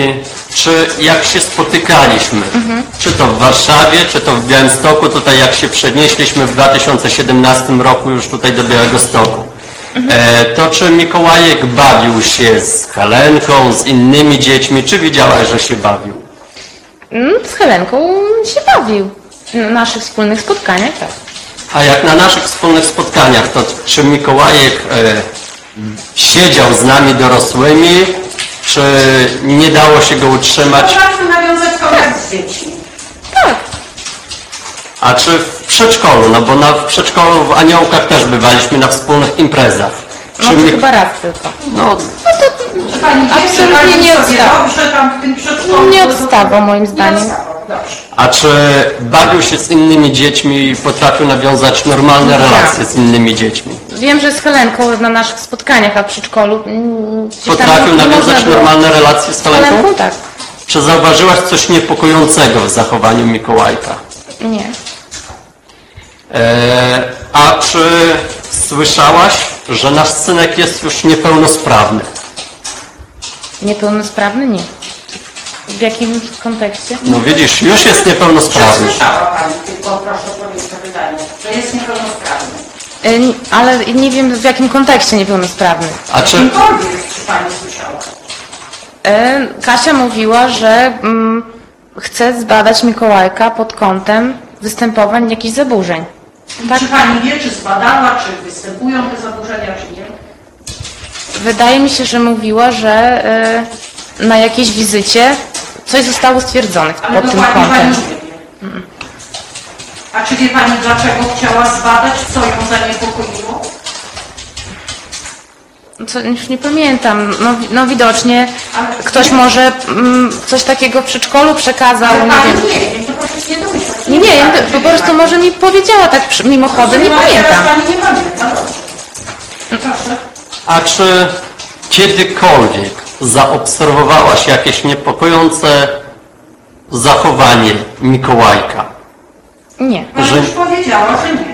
czy jak się spotykaliśmy, czy to w Warszawie, czy to w Białymstoku, tutaj jak się przenieśliśmy w 2017 roku już tutaj do Białegostoku, to czy Mikołajek bawił się z Helenką, z innymi dziećmi, czy widziałaś, że się bawił? Z Helenką się bawił. Na naszych wspólnych spotkaniach, tak. A jak na naszych wspólnych spotkaniach, to czy Mikołajek siedział z nami dorosłymi, czy nie dało się go utrzymać? Potrafił nawiązać kontakt z dziećmi. Tak. A czy w przedszkolu? No bo w przedszkolu w Aniołkach też bywaliśmy na wspólnych imprezach. No to chyba raz tylko. No, Czy pani wie, Absolutnie czy pani nie sobie odstawał. dobrze tam w tym przedszkolu? Nie odstawał moim Nie zdaniem. odstawał, dobrze. a czy bawił się z innymi dziećmi i potrafił nawiązać normalne relacje z innymi dziećmi? Wiem, że z Helenką na naszych spotkaniach, a w przedszkolu gdzieś tam Potrafił nie można nawiązać było. normalne relacje z Z Helenką? Helenką tak. Czy zauważyłaś coś niepokojącego w zachowaniu Mikołajka? Nie. A czy słyszałaś, że nasz synek jest już niepełnosprawny? Niepełnosprawny? Nie. W jakim kontekście? No widzisz, już jest niepełnosprawny. Słyszała pani, tylko proszę powiedzieć to pytanie, że jest niepełnosprawny. Ale nie wiem w jakim kontekście niepełnosprawny. A czy Kimkolwiek, czy pani słyszała? Kasia mówiła, że chce zbadać Mikołajka pod kątem występowań jakichś zaburzeń. Tak? Czy pani wie, czy zbadała, czy występują te zaburzenia, czy nie? Wydaje mi się, że mówiła, że na jakiejś wizycie coś zostało stwierdzone Ale pod tym dokładnie pani kątem. nie wie. A czy wie pani, dlaczego chciała zbadać, co ją zaniepokoiło? Co, już nie pamiętam. No widocznie ktoś może coś takiego w przedszkolu przekazał. Ale Nie pani wiem. nie wie, to proszę się nie domyślać. Nie, po prostu może mi powiedziała tak mimochodem, nie Teraz pamiętam. pani nie pamięta. Proszę. A czy kiedykolwiek zaobserwowałaś jakieś niepokojące zachowanie Mikołajka? Nie. Pani Że- już powiedziała, że nie.